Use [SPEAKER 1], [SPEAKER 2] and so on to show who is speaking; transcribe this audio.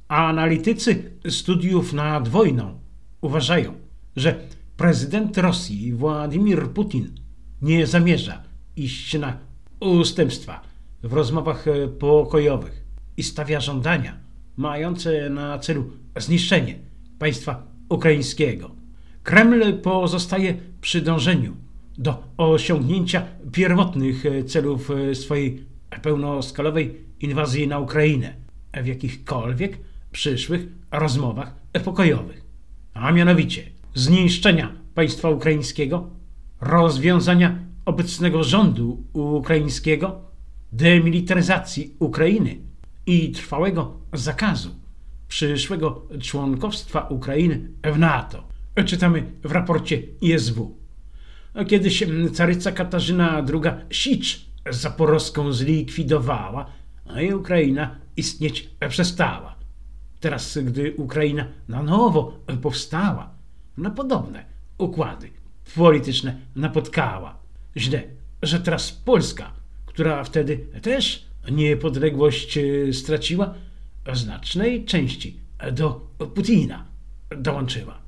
[SPEAKER 1] Analitycy studiów nad wojną uważają, że prezydent Rosji Władimir Putin nie zamierza iść na ustępstwa w rozmowach pokojowych i stawia żądania mające na celu zniszczenie państwa ukraińskiego. Kreml pozostaje przy dążeniu do osiągnięcia pierwotnych celów swojej pełnoskalowej inwazji na Ukrainę w jakichkolwiek przyszłych rozmowach pokojowych, a mianowicie zniszczenia państwa ukraińskiego, rozwiązania obecnego rządu ukraińskiego, demilitaryzacji Ukrainy i trwałego zakazu przyszłego członkostwa Ukrainy w NATO. Czytamy w raporcie ISW. Kiedyś caryca Katarzyna II Sicz Zaporowską zlikwidowała, a i Ukraina istnieć przestała. Teraz, gdy Ukraina na nowo powstała, na podobne układy polityczne napotkała. Źle, że teraz Polska, która wtedy też niepodległość straciła, w znacznej części do Putina dołączyła.